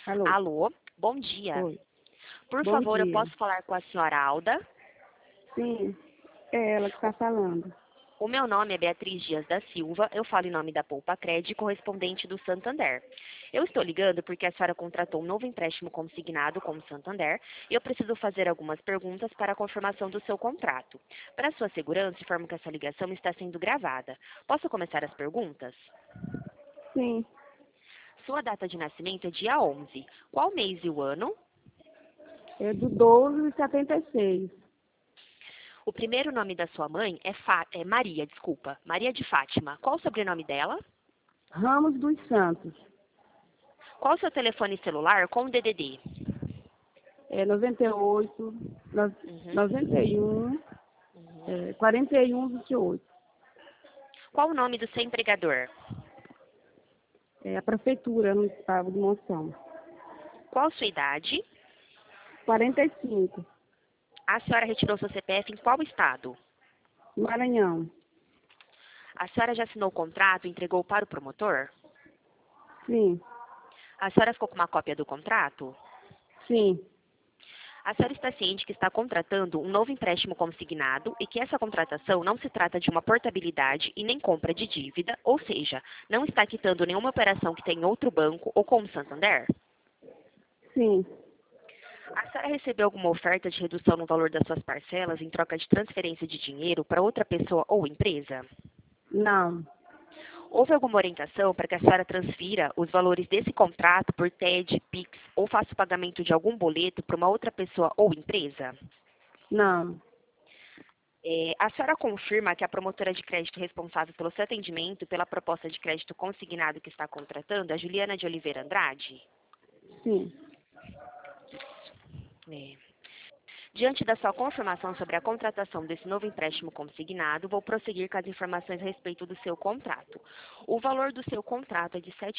Alô? Alô, bom dia. Oi. Por Bom favor, eu dia. posso falar com a senhora Alda? Sim, é ela que está falando. O meu nome é Beatriz Dias da Silva, eu falo em nome da Poupa Cred, correspondente do Santander. Eu estou ligando porque a senhora contratou um novo empréstimo consignado com o Santander e eu preciso fazer algumas perguntas para a confirmação do seu contrato. Para sua segurança, informo que essa ligação está sendo gravada. Posso começar as perguntas? Sim, Sua data de nascimento é dia 11. Qual mês e o ano? é do 1276. O primeiro nome da sua mãe é Maria, desculpa. Maria de Fátima. Qual o sobrenome dela? Ramos dos Santos. Qual o seu telefone celular com o DDD? É 98, Uhum. 91, 41, 28. Qual o nome do seu empregador? É a prefeitura no estado de Monção. Qual sua idade? 45, A senhora retirou seu CPF em qual estado? Maranhão. A senhora já assinou o contrato e entregou para o promotor? Sim, A senhora ficou com uma cópia do contrato? sim, A senhora está ciente que está contratando um novo empréstimo consignado e que essa contratação não se trata de uma portabilidade e nem compra de dívida, ou seja, não está quitando nenhuma operação que tem em outro banco ou com o Santander? sim. A senhora recebeu alguma oferta de redução no valor das suas parcelas em troca de transferência de dinheiro para outra pessoa ou empresa? Não, Houve alguma orientação para que a senhora transfira os valores desse contrato por TED, PIX ou faça o pagamento de algum boleto para uma outra pessoa ou empresa? não. A senhora confirma que a promotora de crédito responsável pelo seu atendimento e pela proposta de crédito consignado que está contratando é a Juliana de Oliveira Andrade? Sim, É. Diante da sua confirmação sobre a contratação desse novo empréstimo consignado, vou prosseguir com as informações a respeito do seu contrato. O valor do seu contrato é de R$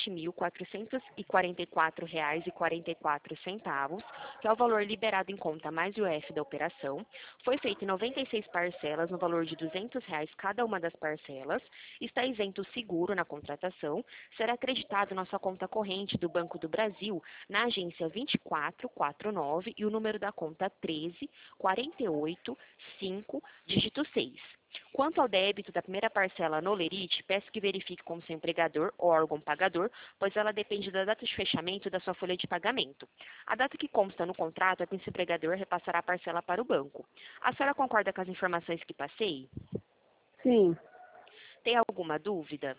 7.444,44, que é o valor liberado em conta mais o IOF da operação. Foi feito em 96 parcelas, no valor de R$ 200 cada uma das parcelas. Está isento o seguro na contratação. Será acreditado na sua conta corrente do Banco do Brasil, na agência 2449 e o número da conta 13 48 5, dígito 6. Quanto ao débito da primeira parcela no Lerite, peço que verifique com seu empregador ou órgão pagador, pois ela depende da data de fechamento da sua folha de pagamento. A data que consta no contrato é que esse empregador repassará a parcela para o banco. A senhora concorda com as informações que passei? sim, Tem alguma dúvida?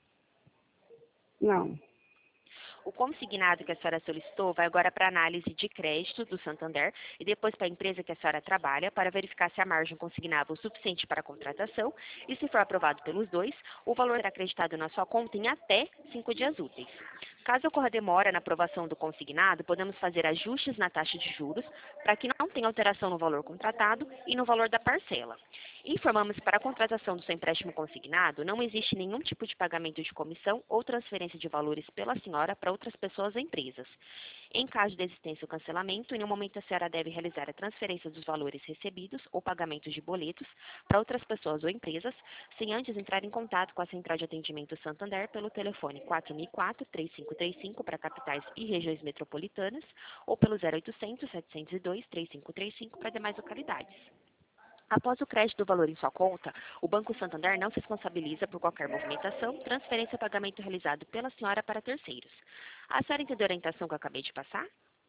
não. O consignado que a senhora solicitou vai agora para análise de crédito do Santander e depois para a empresa que a senhora trabalha para verificar se a margem consignável é suficiente para a contratação e, se for aprovado pelos dois, o valor será acreditado na sua conta em até 5 dias úteis. Caso ocorra demora na aprovação do consignado, podemos fazer ajustes na taxa de juros para que não tenha alteração no valor contratado e no valor da parcela. Informamos que para a contratação do seu empréstimo consignado não existe nenhum tipo de pagamento de comissão ou transferência de valores pela senhora para outras pessoas ou empresas. Em caso de existência ou cancelamento, em nenhum momento a senhora deve realizar a transferência dos valores recebidos ou pagamentos de boletos para outras pessoas ou empresas, sem antes entrar em contato com a Central de Atendimento Santander pelo telefone 4004-3535 para capitais e regiões metropolitanas ou pelo 0800-702-3535 para demais localidades. Após o crédito do valor em sua conta, o Banco Santander não se responsabiliza por qualquer movimentação, transferência ou pagamento realizado pela senhora para terceiros. A senhora entendeu a orientação que eu acabei de passar?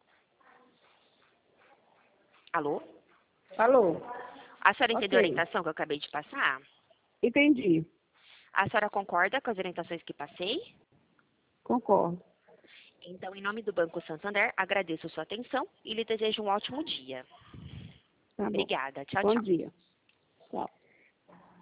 Alô? Alô? A senhora entendeu a Ok, orientação que eu acabei de passar? entendi. A senhora concorda com as orientações que passei? Concordo. Então, em nome do Banco Santander, agradeço a sua atenção e lhe desejo um ótimo dia. Tá bom. Obrigada. Tchau, Bom tchau. dia. Tchau.